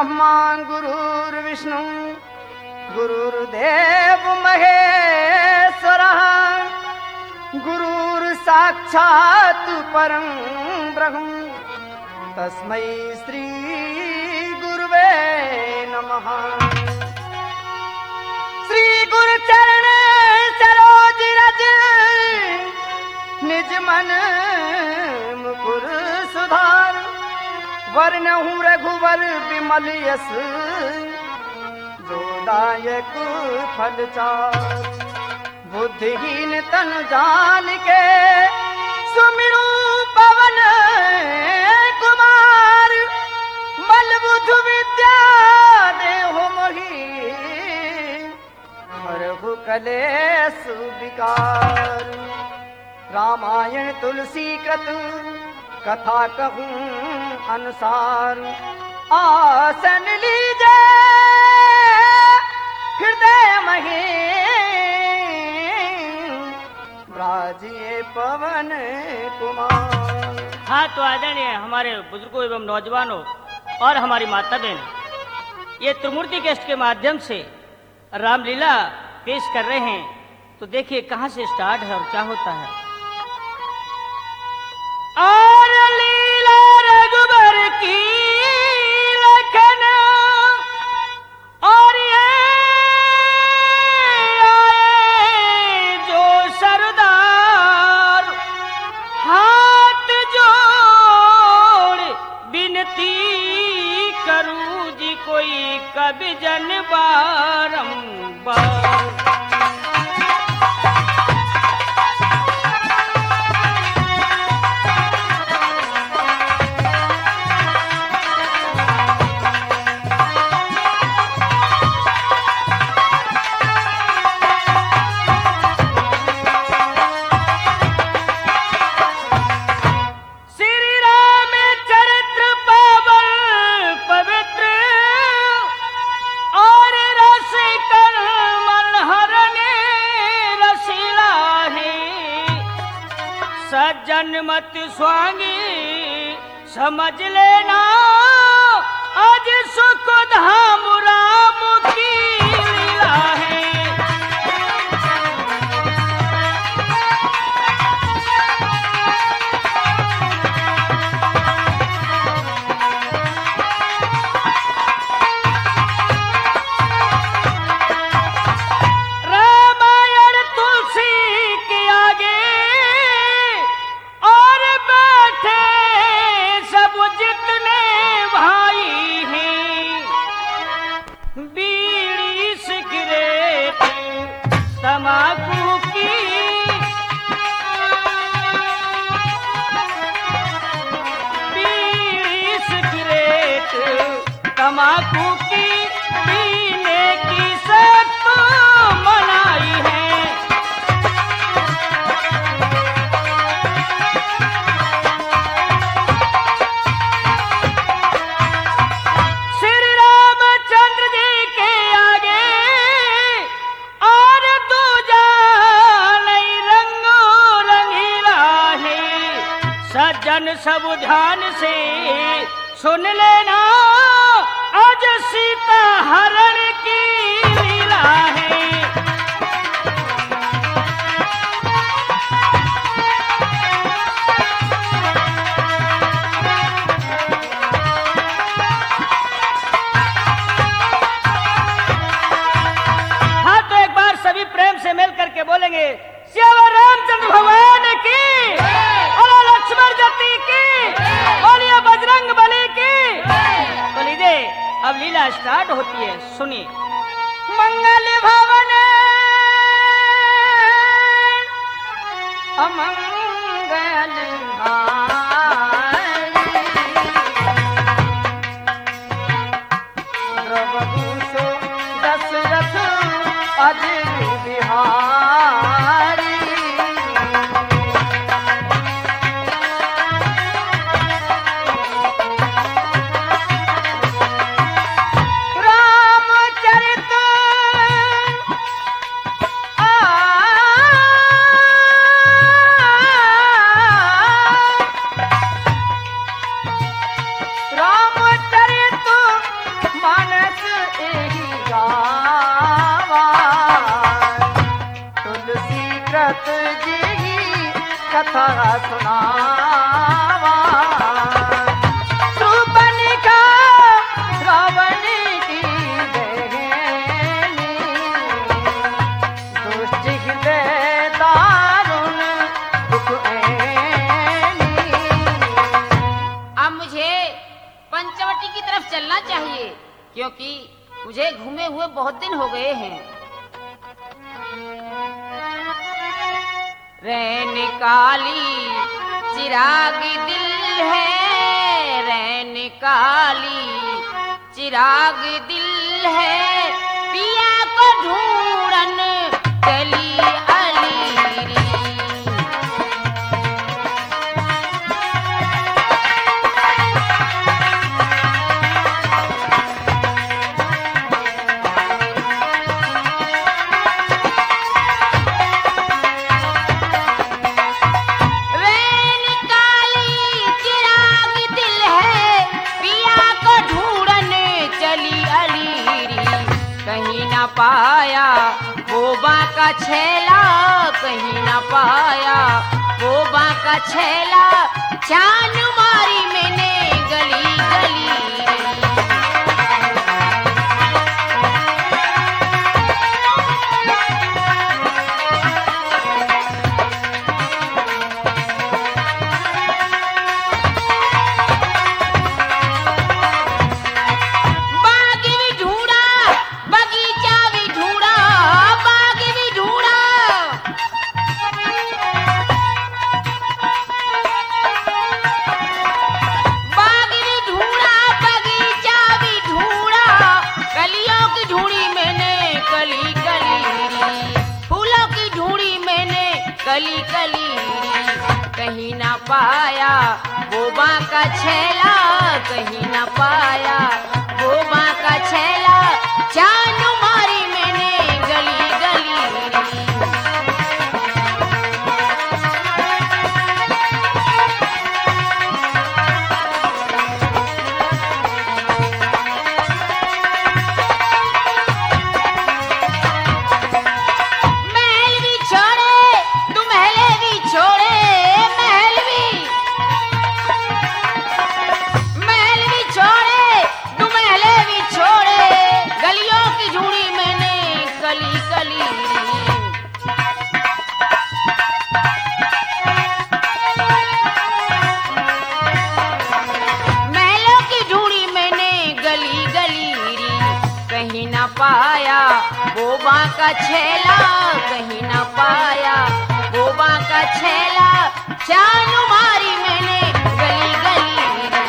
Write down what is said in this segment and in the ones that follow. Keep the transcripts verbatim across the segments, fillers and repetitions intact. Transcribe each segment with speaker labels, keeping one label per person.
Speaker 1: ब्रह्मा गुरुर्विष्णु गुरुर्देव महेश्वरः गुरुर् साक्षात् परं ब्रह्म तस्मै श्री गुरुवे नमः। श्री गुरु चरण सरोज रज निज मन मुकुर सुधार वरनहु रघुवर विमल यस जो दायक फल चार। बुद्धिहीन तन जान के सुमिरु पवन कुमार बल बुध विद्या देहु मोहि हरहु कलेश विकार। रामायण तुलसी कृत कथा कहूँ अनुसार आसन लीजे हृदय मही राजिए पवन कुमार।
Speaker 2: हाँ तो आदरणीय हमारे बुजुर्गों एवं नौजवानों और हमारी माता बहन ये त्रिमूर्ति गेस्ट के माध्यम से रामलीला पेश कर रहे हैं। तो देखिए कहाँ से स्टार्ट है और क्या होता है। और लीला रघुबर की लखन और ये आए जो सरदार हाथ जोड़ बिनती करूं जी कोई कभी जन बारंबार। जनमत स्वांगी समझ लेना आज सुख धाम राम की लीला है। रामायण तुलसी के आगे सब जितने भाई हैं बीड़ी सिगरेट तमाकू की बीड़ी सिगरेट तमाकू की पीने की सख्त मनाई है। सज्जन सब ध्यान से सुन लेना आज सीता हरण की लीला है। हाँ तो एक बार सभी प्रेम से मिल करके बोलेंगे श्री रामचंद्र भगवान की लक्ष्मण जति की बोलिए बजरंग बली की। तो लीजिए अब लीला स्टार्ट होती है, सुनिए।
Speaker 1: मंगल भवन अमंगल द्रवभूषो दशरथ अजय बिहारी दशरथ जी की कथा सुनावा। सुपनिका रावण की बहनी, दुष्ट हृदय दारुण दुख ऐनी।
Speaker 3: अब मुझे पंचवटी की तरफ चलना चाहिए, क्योंकि मुझे घूमे हुए बहुत दिन हो गए हैं। रैन काली चिराग दिल है, रैन काली चिराग दिल है, पिया को ढूंढन चली अलीरी। पाया बोबा का छेला, कहीं ना पाया बोबा का छेला, जान मारी मैंने गली गली। कली कली कहीं ना पाया बोबा का छेला, कहीं ना पाया बोबा का छेला, जान मारी मैंने गली गली। पाया बोबा का छेला, कहीं ना पाया बोबा का छेला, जान मारी मैंने गली गली।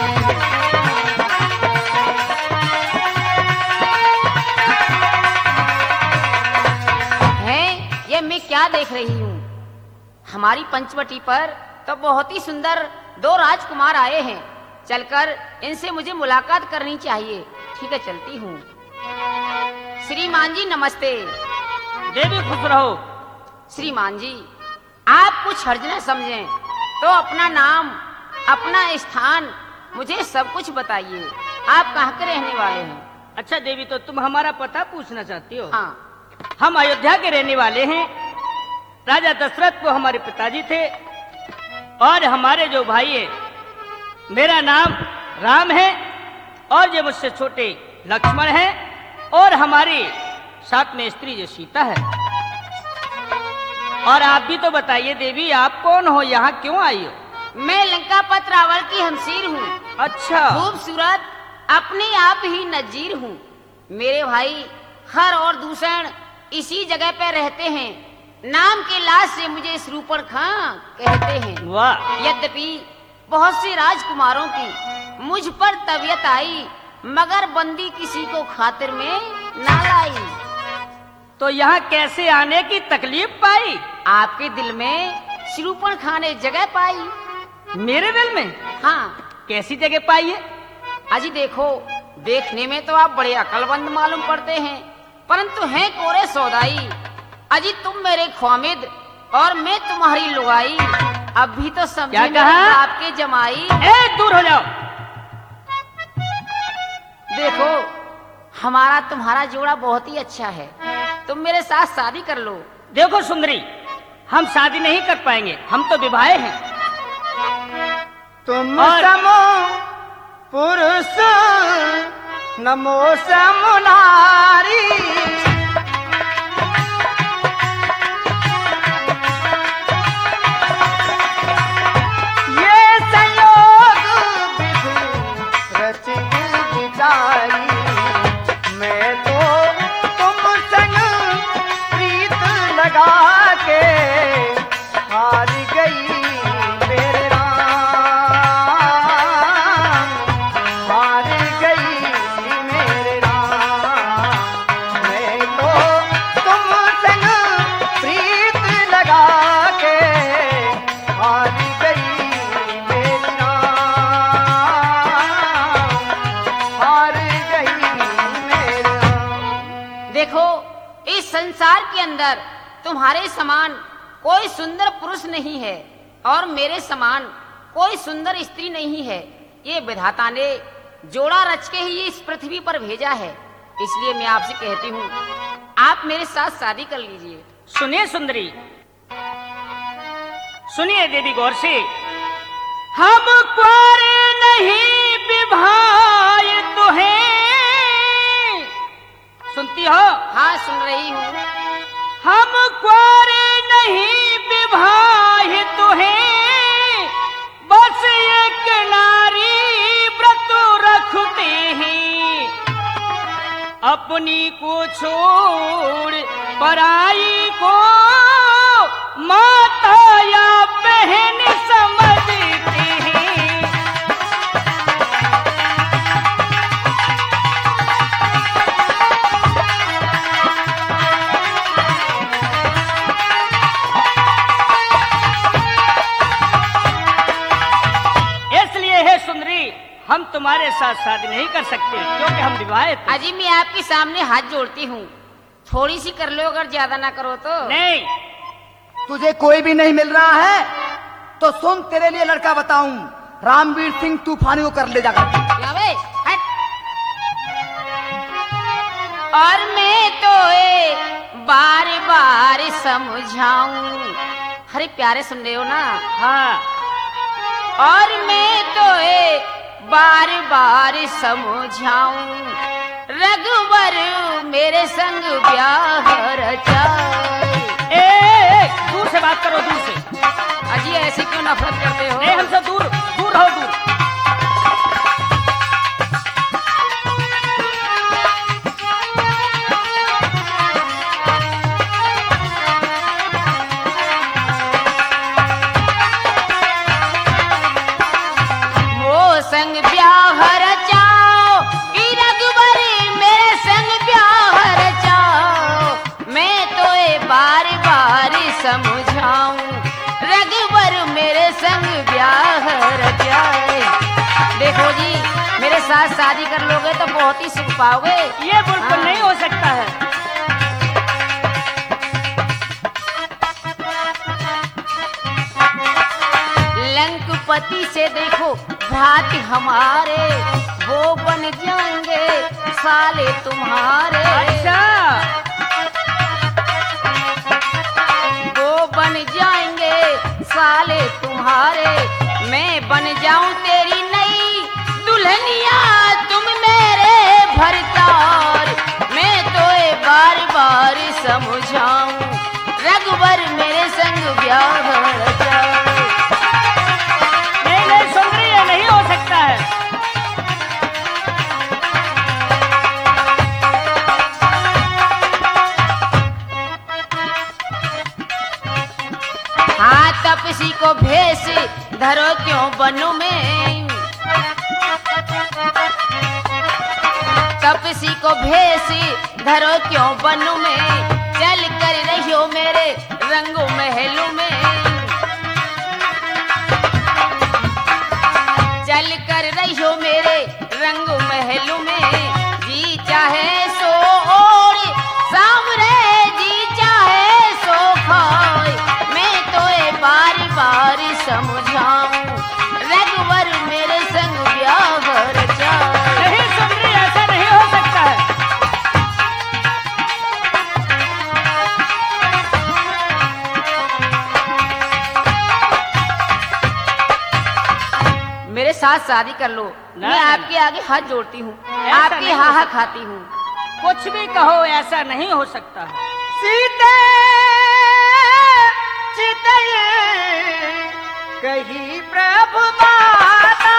Speaker 3: है ये मैं क्या देख रही हूँ? हमारी पंचवटी पर तो बहुत ही सुंदर दो राजकुमार आए हैं, चलकर इनसे मुझे मुलाकात करनी चाहिए। ठीक है, चलती हूँ। श्रीमान जी नमस्ते।
Speaker 2: देवी खुश रहो।
Speaker 3: श्रीमान जी, आप कुछ हर्ज न समझें तो अपना नाम, अपना स्थान, मुझे सब कुछ बताइए। आप कहाँ के रहने वाले हैं?
Speaker 2: अच्छा देवी, तो तुम हमारा पता पूछना चाहती हो?
Speaker 3: हाँ।
Speaker 2: हम अयोध्या के रहने वाले हैं। राजा दशरथ को हमारे पिताजी थे और हमारे जो भाई है, मेरा नाम राम है और ये मुझसे छोटे लक्ष्मण है और हमारी साथ में स्त्री जो सीता है। और आप भी तो बताइए देवी, आप कौन हो, यहाँ क्यों आई हो?
Speaker 3: मैं लंका पत रावण की हमशीर हूँ।
Speaker 2: अच्छा।
Speaker 3: खूबसूरत, अपने आप ही नजीर हूँ। मेरे भाई हर और दूषण इसी जगह पे रहते हैं। नाम के लाज से मुझे शूर्पणखा कहते हैं।
Speaker 2: वाह।
Speaker 3: यद्यपि बहुत से राजकुमारों की मुझ पर तबीयत आई, मगर बंदी किसी को खातिर में ना लाई।
Speaker 2: तो यहाँ कैसे आने की तकलीफ पाई?
Speaker 3: आपके दिल में शूर्पणखा ने जगह पाई।
Speaker 2: मेरे दिल में?
Speaker 3: हाँ।
Speaker 2: कैसी जगह पाई है?
Speaker 3: अजी देखो, देखने में तो आप बड़े अकलमंद मालूम पड़ते हैं, परंतु हैं कोरे सौदाई। अजी तुम मेरे ख्वामिद और मैं तुम्हारी लुगाई। अब भी तो समझे नहीं आपके जमाई।
Speaker 2: ए, दूर हो जाओ।
Speaker 3: देखो, हमारा तुम्हारा जोड़ा बहुत ही अच्छा है, तुम मेरे साथ शादी कर लो।
Speaker 2: देखो सुंदरी, हम शादी नहीं कर पाएंगे, हम तो विवाहे हैं।
Speaker 1: तुम
Speaker 2: और-
Speaker 1: समो पुरुष नमो समुनारी, ये संयोग विधि रची विचारी, मैं तो तुम संग प्रीत लगा के हार गई मेरे राम, हार गई मेरे राम, मैं तो तुम संग प्रीत लगा के हार गई मेरे राम, हार गई मेरे राम।
Speaker 3: देखो, इस संसार के अंदर तुम्हारे समान कोई सुंदर पुरुष नहीं है और मेरे समान कोई सुंदर स्त्री नहीं है। ये विधाता ने जोड़ा रच के ही इस पृथ्वी पर भेजा है। इसलिए मैं आपसे कहती हूँ, आप मेरे साथ शादी कर लीजिए।
Speaker 2: सुनिए सुंदरी, सुनिए देवी गौर से, हम कुंवारे नहीं विवाहे तो हैं। सुनती हो?
Speaker 3: हाँ, सुन रही हूँ।
Speaker 2: हम कुंवारे नहीं विवाहित हैं, बस एक नारी व्रत रखते हैं, अपनी को छोड़ पराई को माता या बहन समझते हैं। सुंदरी, हम तुम्हारे साथ शादी नहीं कर सकते क्योंकि हम विवाहित हैं।
Speaker 3: अजी, मैं आपके सामने हाथ जोड़ती हूँ, थोड़ी सी कर लो, अगर ज्यादा ना करो तो।
Speaker 2: नहीं,
Speaker 1: तुझे कोई भी नहीं मिल रहा है तो सुन, तेरे लिए लड़का बताऊं, रामवीर सिंह तूफानी को कर ले जाकर।
Speaker 3: क्या बे? हट। और मैं तो ए बार बार समझाऊं। अरे प्यारे, सुन रहे हो ना?
Speaker 2: हाँ।
Speaker 3: और मैं तो ए बार बार समझाऊं, रघुवर मेरे संग ब्याह रचाए।
Speaker 2: ए, ए, ए, दूर से बात करो, दूर से।
Speaker 3: अजी, ऐसे क्यों नफरत करते हो?
Speaker 2: नहीं, हमसे दूर दूर रहो, दूर।
Speaker 3: संग ब्याह रचाओ, ई रघुवर मेरे संग ब्याह रचाओ, मैं तो ए बार बार समझाऊं, रघुवर मेरे संग ब्याह रचाए। देखो जी, मेरे साथ शादी कर लोगे तो बहुत ही सुख पाओगे।
Speaker 2: ये बिल्कुल
Speaker 3: हाँ।
Speaker 2: नहीं हो सकता है।
Speaker 3: लंकपति से देखो भात हमारे, वो बन जाएंगे साले तुम्हारे।
Speaker 2: अच्छा,
Speaker 3: वो बन जाएंगे साले तुम्हारे, मैं बन जाऊं तेरी नई दुल्हनिया, तुम मेरे भरतार, मैं तो ए बार बार समझाऊं, रघुवर मेरे संग ब्याह रचाए।
Speaker 2: नहीं नहीं सुन रही है, नहीं हो सकता है।
Speaker 3: हाँ, तपसी को भेष धरो क्यों बनू में, तपसी को भेष धरो क्यों बनू में, चल कर रहियो मेरे रंगो महलों में, चल कर रहियो मेरे रंगो महलों में, जी चाहे सो और सामरे, जी चाहे सो खाए, मैं तो ए बार बार समझाऊं, रघुवर मेरे संग ब्याह रचाए।
Speaker 2: नहीं सुन रही, ऐसा नहीं हो सकता है।
Speaker 3: साथ शादी कर लो।
Speaker 2: ना,
Speaker 3: मैं
Speaker 2: ना,
Speaker 3: आपके आगे हाथ जोड़ती हूँ,
Speaker 2: ऐसा
Speaker 3: आपकी
Speaker 2: नहीं
Speaker 3: हा
Speaker 2: हो
Speaker 3: हा
Speaker 2: सकता।
Speaker 3: खाती हूँ।
Speaker 2: कुछ भी कहो, ऐसा नहीं हो सकता है।
Speaker 1: सीते चितये कही प्रभु माता,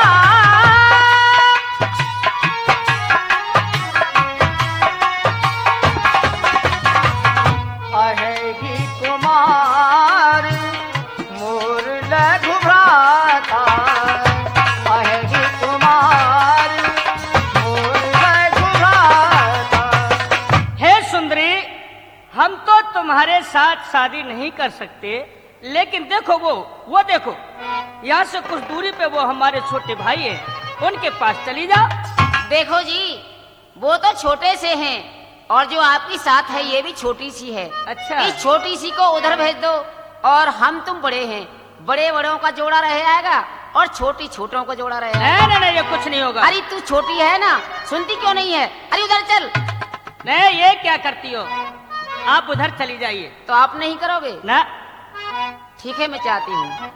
Speaker 1: अहेगी कुमार मोर लघु भ्राता, अहेगी कुमार मोर लघु भ्राता।
Speaker 2: हे सुंदरी, हम तो तुम्हारे साथ शादी नहीं कर सकते, लेकिन देखो वो वो देखो, यहाँ से कुछ दूरी पे वो हमारे छोटे भाई हैं, उनके पास चली जाओ।
Speaker 3: देखो जी, वो तो छोटे से हैं और जो आपकी साथ है ये भी छोटी सी है।
Speaker 2: अच्छा।
Speaker 3: इस छोटी सी को उधर भेज दो और हम तुम बड़े हैं, बड़े बड़ों का जोड़ा रह जाएगा और छोटी छोटों का जोड़ा रहेगा।
Speaker 2: नहीं नहीं नहीं, ये कुछ नहीं होगा।
Speaker 3: अरे तू छोटी है ना, सुनती क्यों नहीं है? अरे उधर चल।
Speaker 2: नहीं, ये क्या करती हो? आप उधर चली जाइए।
Speaker 3: तो आप नहीं करोगे
Speaker 2: ना,
Speaker 3: ठीक है, मैं चाहती हूँ।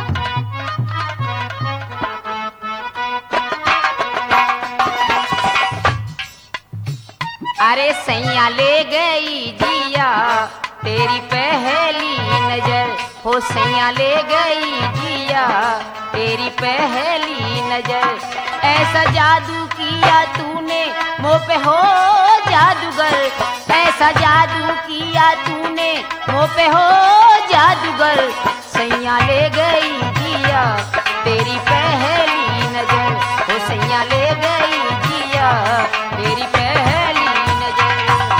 Speaker 3: अरे सैया ले गई जिया तेरी पहली नजर, हो सैया ले गई जिया तेरी पहली नजर, ऐसा जादू किया तूने मुँह पे हो जादूगर, ऐसा जादू किया तूने मुँह पे हो जादूगर, सैया ले गई जिया तेरी पहली नजर, हो सैया ले गई जिया तेरी पहली नजर।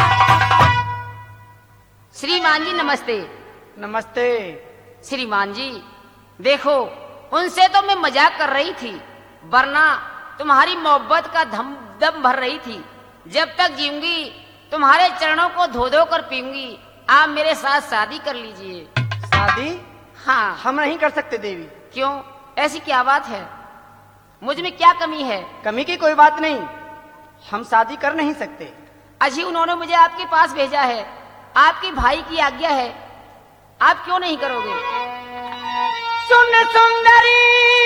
Speaker 3: श्रीमान जी नमस्ते।
Speaker 1: नमस्ते।
Speaker 3: श्रीमान जी देखो, उनसे तो मैं मजाक कर रही थी, वरना तुम्हारी मोहब्बत का धम दम भर रही थी। जब तक जीऊंगी तुम्हारे चरणों को धो धो कर पीऊंगी। आप मेरे साथ शादी कर लीजिए।
Speaker 1: शादी
Speaker 3: हाँ।
Speaker 1: हम नहीं कर सकते देवी।
Speaker 3: क्यों, ऐसी क्या बात है? मुझ में क्या कमी है?
Speaker 1: कमी की कोई बात नहीं, हम शादी कर नहीं सकते।
Speaker 3: अजी उन्होंने मुझे आपके पास भेजा है, आपकी भाई की आज्ञा है, आप क्यों नहीं करोगे?
Speaker 1: सुन सुंदरी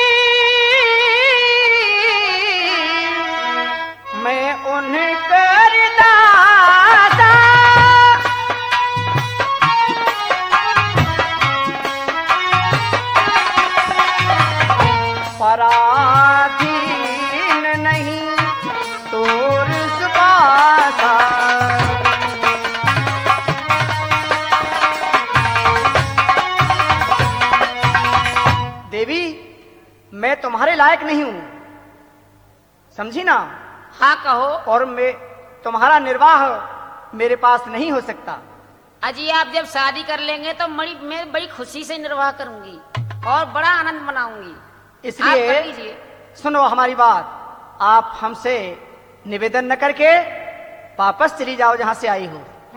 Speaker 1: मैं उन्हें कर दाता, पराधीन नहीं तोर सुबासा, देवी मैं तुम्हारे लायक नहीं हूं, समझी ना?
Speaker 3: हाँ कहो।
Speaker 1: और मैं तुम्हारा निर्वाह मेरे पास नहीं हो सकता।
Speaker 3: अजी आप जब शादी कर लेंगे तो बड़ी मैं बड़ी खुशी से निर्वाह करूंगी और बड़ा आनंद मनाऊंगी। आप कर
Speaker 1: इसलिए
Speaker 3: लीजिए।
Speaker 1: सुनो हमारी बात, आप हमसे निवेदन न करके वापस चली जाओ जहां से आई हो।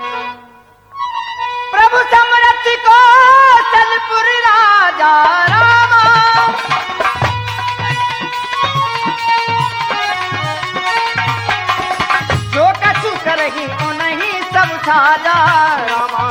Speaker 1: प्रभु समरथ को सलपुर राजा रामा, जो कछु करही उन्हीं सब साजा रामा।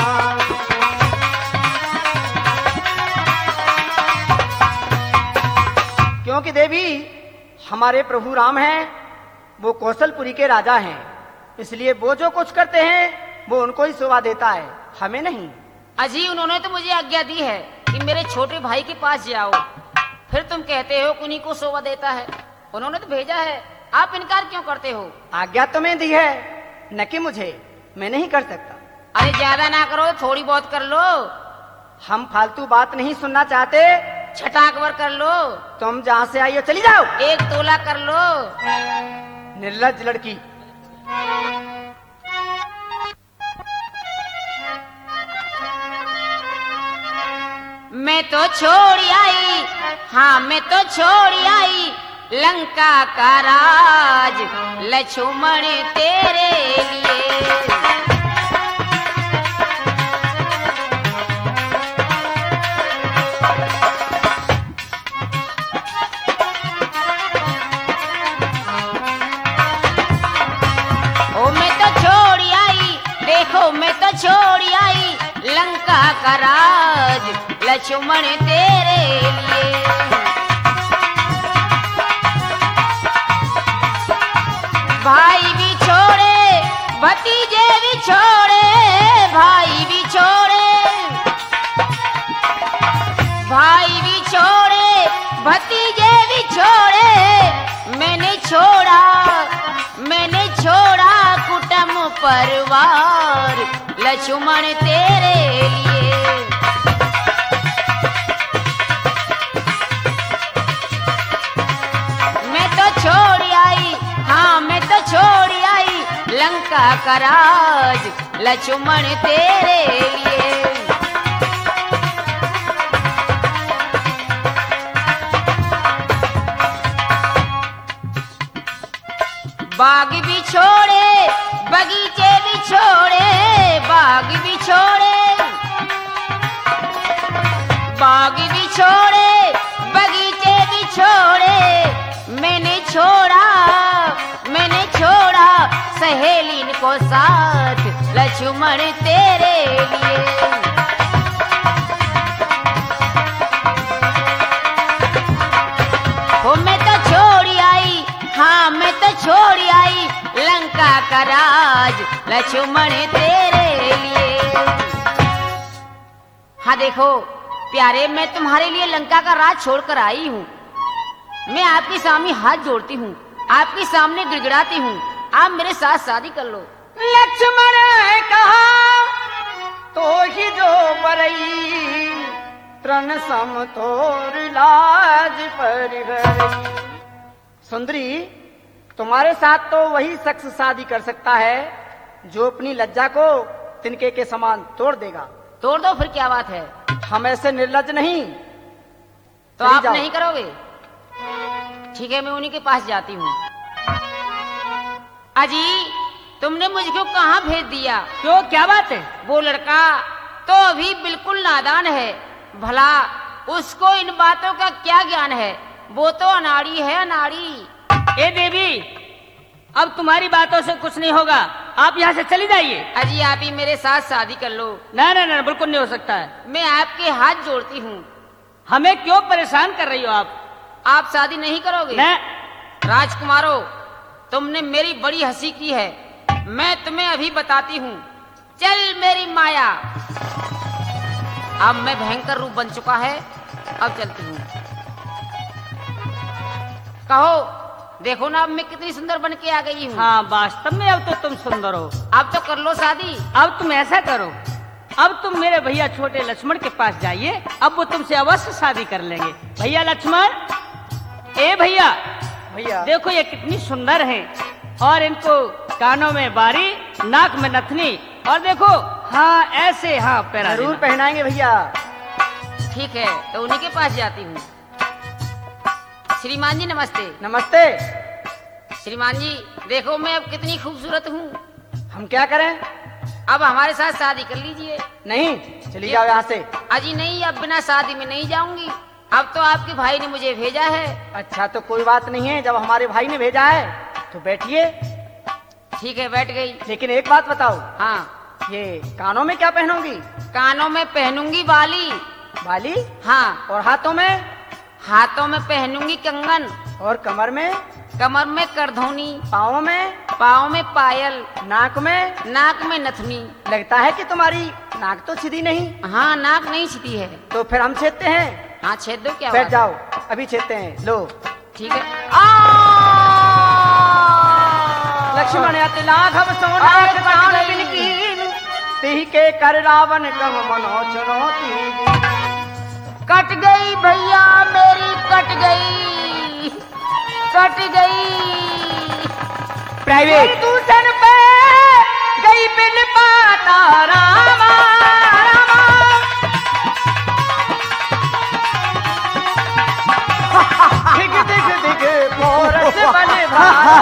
Speaker 1: क्योंकि देवी हमारे प्रभु राम हैं, वो कौशलपुरी के राजा हैं, इसलिए वो जो कुछ करते हैं वो उनको ही शोभा देता है, हमें नहीं।
Speaker 3: अजी उन्होंने तो मुझे आज्ञा दी है कि मेरे छोटे भाई के पास जाओ, फिर तुम कहते हो उन्हीं को शोभा देता है। उन्होंने तो भेजा है, आप इनकार क्यों करते हो?
Speaker 1: आज्ञा तुम्हें दी है, न कि मुझे, मैं नहीं कर सकता।
Speaker 3: अरे ज्यादा ना करो, थोड़ी बहुत कर लो।
Speaker 1: हम फालतू बात नहीं सुनना चाहते,
Speaker 3: छटाक भर कर लो।
Speaker 1: तुम जहां से आई हो चली जाओ।
Speaker 3: एक तोला कर लो।
Speaker 1: निर्लज लड़की।
Speaker 3: मैं तो छोड़ आई, हाँ मैं तो छोड़ आई लंका का राज, लक्ष्मण तेरे लिए। ओ मैं तो छोड़ आई, देखो मैं तो छोड़ आई लंका का राज, लक्ष्मण तेरे लिए। भतीजे भी छोड़े, भाई भी छोड़े, भाई भी छोड़े, भतीजे भी छोड़े। मैंने छोड़ा, मैंने छोड़ा कुटुंब परिवार, लक्ष्मण तेरे लिए। मैं तो छोड़ आई, हाँ मैं तो छोड़ आई लंका का राज, लक्ष्मण तेरे लिए। बाग भी छोड़े, बगीचे भी छोड़े, बाग भी छोड़े, बाग भी छोड़े, बगीचे भी छोड़े। मैंने छोड़ा, मैंने छोड़ा सहेली को साथ, लक्ष्मण तेरे लिए। हो मैं तो छोड़ आई, हाँ मैं तो छोड़ आई लंका का राज, लक्ष्मण तेरे लिए। हाँ देखो प्यारे, मैं तुम्हारे लिए लंका का राज छोड़कर आई हूँ। मैं आपके सामने हाथ जोड़ती हूँ, आपके सामने गिड़गिड़ाती हूँ, आप मेरे साथ शादी कर लो।
Speaker 1: लक्ष्मण है कहा तो ही जो बरई, तृण सम तोर लाज परिहरई। सुंदरी, तुम्हारे साथ तो वही शख्स शादी कर सकता है जो अपनी लज्जा को तिनके के समान तोड़ देगा।
Speaker 3: तोड़ दो फिर क्या बात है,
Speaker 1: हम ऐसे निर्लज नहीं।
Speaker 3: तो आप नहीं करोगे? ठीक है, मैं उन्हीं के पास जाती हूँ। अजी तुमने मुझको कहाँ भेज दिया?
Speaker 2: क्यों, क्या बात है?
Speaker 3: वो लड़का तो अभी बिल्कुल नादान है, भला उसको इन बातों का क्या ज्ञान है? वो तो अनाड़ी है, अनाड़ी।
Speaker 2: ए देवी, अब तुम्हारी बातों से कुछ नहीं होगा, आप यहाँ से चली जाइए।
Speaker 3: अजी आप ही मेरे साथ शादी कर लो।
Speaker 2: ना ना ना, बिल्कुल नहीं हो सकता है।
Speaker 3: मैं आपके हाथ जोड़ती हूँ।
Speaker 2: हमें क्यों परेशान कर रही हो आप?
Speaker 3: आप शादी नहीं करोगे?
Speaker 2: मैं
Speaker 3: राजकुमारों, तुमने मेरी बड़ी हंसी की है, मैं तुम्हें अभी बताती हूँ। चल मेरी माया, अब मैं भयंकर रूप बन चुका है, अब चलती हूँ। कहो, देखो ना अब मैं कितनी सुंदर बन के आ गई हूँ।
Speaker 2: हाँ, वास्तव में अब तो तुम सुंदर हो।
Speaker 3: अब तो कर लो शादी।
Speaker 2: अब तुम ऐसा करो, अब तुम मेरे भैया छोटे लक्ष्मण के पास जाइए, अब वो तुमसे अवश्य शादी कर लेंगे। भैया लक्ष्मण, ए भैया,
Speaker 1: भैया
Speaker 2: देखो ये कितनी सुंदर हैं, और इनको कानों में बारी, नाक में नथनी, और देखो हाँ ऐसे, हाँ पैरा
Speaker 1: जरूर पहनाएंगे भैया।
Speaker 3: ठीक है, तो उन्हीं के पास जाती हूँ। श्रीमान जी नमस्ते।
Speaker 1: नमस्ते।
Speaker 3: श्रीमान जी देखो मैं अब कितनी खूबसूरत हूँ।
Speaker 1: हम क्या करें?
Speaker 3: अब हमारे साथ शादी कर लीजिए।
Speaker 1: नहीं, चली जाओ यहाँ से।
Speaker 3: अजी नहीं, अब बिना शादी में नहीं जाऊंगी, अब तो आपके भाई ने मुझे भेजा है।
Speaker 1: अच्छा तो कोई बात नहीं है, जब हमारे भाई ने भेजा है तो बैठिए।
Speaker 3: ठीक है, बैठ गई।
Speaker 1: लेकिन एक बात बताओ।
Speaker 3: हाँ।
Speaker 1: ये कानों में क्या पहनोगी?
Speaker 3: कानों में पहनूंगी बाली।
Speaker 1: बाली?
Speaker 3: हाँ।
Speaker 1: और हाथों में?
Speaker 3: हाथों में पहनूंगी कंगन।
Speaker 1: और कमर में?
Speaker 3: कमर में करधौनी।
Speaker 1: पाँव में?
Speaker 3: पाँव में पायल।
Speaker 1: नाक में?
Speaker 3: नाक में नथनी।
Speaker 1: लगता है कि तुम्हारी नाक तो सीधी नहीं।
Speaker 3: हाँ, नाक नहीं सीधी है।
Speaker 1: तो फिर हम छेदते हैं।
Speaker 3: हाँ छेद दो, क्या
Speaker 1: बैठ जाओ, अभी छेदते हैं। लो
Speaker 3: ठीक है।
Speaker 1: लक्ष्मण अति लाघव सोना प्राण बिनकीन, तिहि के कर रावण कह मनो चुनौती।
Speaker 3: कट गई भैया मेरी, कट गई, कट गई।
Speaker 1: प्राइवेट दूषण पे गई बिन पाता रामा, दिख दिख दिख फोरस बलधारा।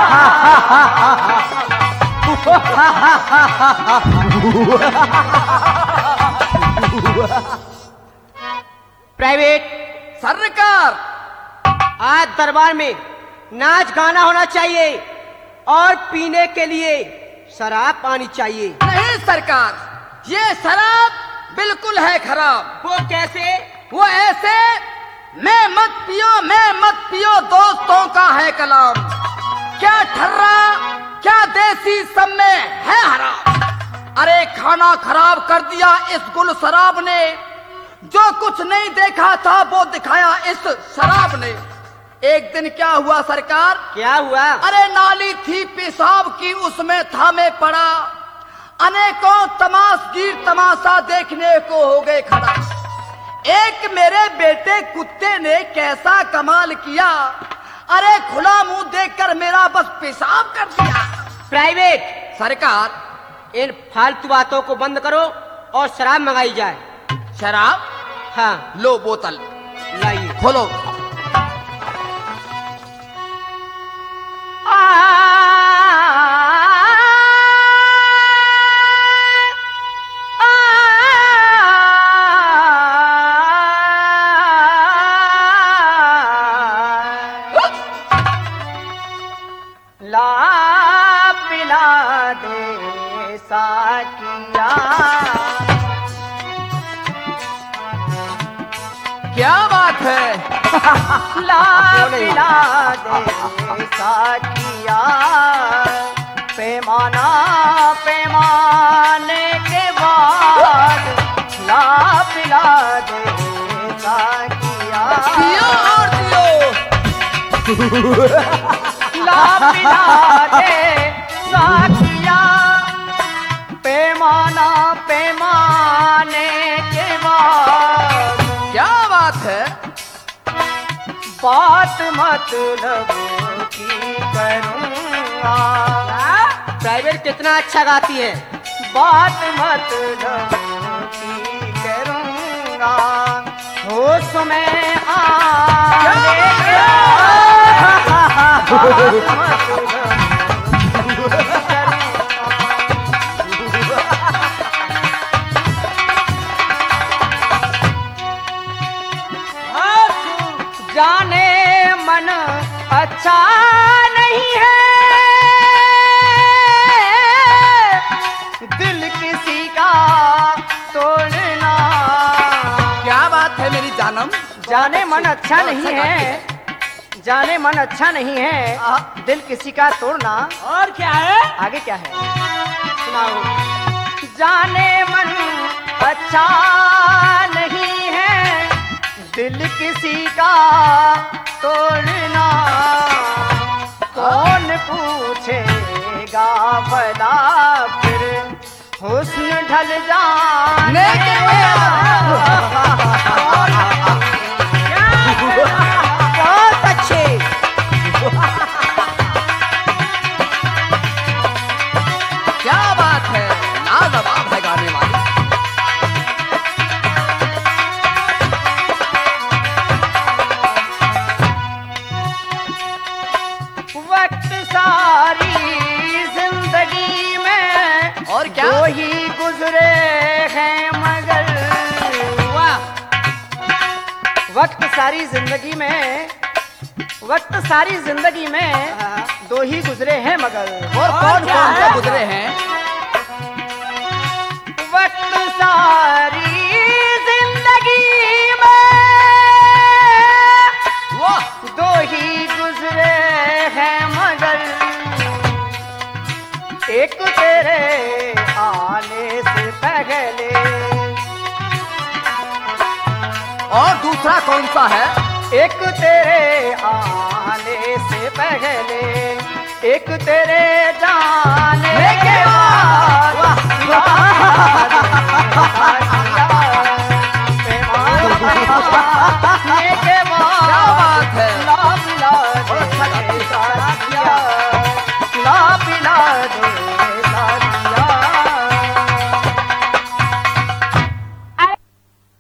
Speaker 1: प्राइवेट
Speaker 4: सरकार, आज दरबार में नाच गाना होना चाहिए और पीने के लिए शराब पानी चाहिए।
Speaker 5: नहीं सरकार, ये शराब बिल्कुल है खराब।
Speaker 4: वो कैसे?
Speaker 5: वो ऐसे, मैं मत पियो, मैं मत पियो, दोस्तों का है कलाम। क्या ठर्रा क्या देसी सब में है हराम। अरे खाना खराब कर दिया इस गुल शराब ने, जो कुछ नहीं देखा था वो दिखाया इस शराब ने। एक दिन क्या हुआ सरकार,
Speaker 4: क्या हुआ?
Speaker 5: अरे नाली थी पेशाब की, उसमें था मैं पड़ा, अनेकों तमाशगीर तमाशा देखने को हो गए खड़ा। एक मेरे बेटे कुत्ते ने कैसा कमाल किया, अरे खुला मुंह देखकर मेरा बस पेशाब कर दिया।
Speaker 4: प्राइवेट
Speaker 5: सरकार,
Speaker 4: इन फालतू बातों को बंद करो और शराब मंगाई जाए।
Speaker 5: शराब?
Speaker 4: हाँ,
Speaker 5: लो बोतल
Speaker 4: लाइए।
Speaker 5: खोलो।
Speaker 1: ला पिला दे साकिया,
Speaker 5: क्या बात है?
Speaker 1: ला पिला दे साकिया, पैमाना पैमाने के बाद ला पिला दे साकिया,
Speaker 5: दियो और दियो।
Speaker 1: ला पिला दे साकिया, पैमाना पैमाने के बाद।
Speaker 5: क्या बात है?
Speaker 1: बात मतलब की करूँगा,
Speaker 4: प्राइवेट कितना अच्छा गाती है।
Speaker 1: बात मतलब की करूँगा, होश में आने के जाने मन अच्छा नहीं है, दिल किसी का तोड़ना।
Speaker 5: क्या बात है मेरी जानम?
Speaker 1: जाने मन अच्छा नहीं है, जाने मन अच्छा नहीं है, दिल किसी का तोड़ना।
Speaker 2: और क्या है?
Speaker 1: आगे क्या है सुनाओ। जाने मन अच्छा नहीं है, दिल किसी का तोड़ना। कौन पूछेगा भला फिर हुस्न ढल जाने के
Speaker 4: बहुत अच्छे।
Speaker 5: क्या बात है, लाजवाब है गाने वाली।
Speaker 1: वक्त सारी जिंदगी में
Speaker 5: और क्या?
Speaker 1: दो ही गुजरे हैं मगर। वाह! वक्त सारी जिंदगी में, वक्त सारी जिंदगी में दो ही गुजरे हैं मगर।
Speaker 5: और कौन कौन से गुजरे हैं?
Speaker 1: वक्त सारी जिंदगी में
Speaker 5: वाह!
Speaker 1: दो ही गुजरे हैं मगर। एक तेरे आने से पहले,
Speaker 5: और दूसरा कौन सा है?
Speaker 1: एक तेरे आने से पहले, एक तेरे जाने के बाद। पैमाना पैमाने के बाद
Speaker 5: क्या बात है?
Speaker 1: ला पिला
Speaker 5: और अच्छा
Speaker 1: दे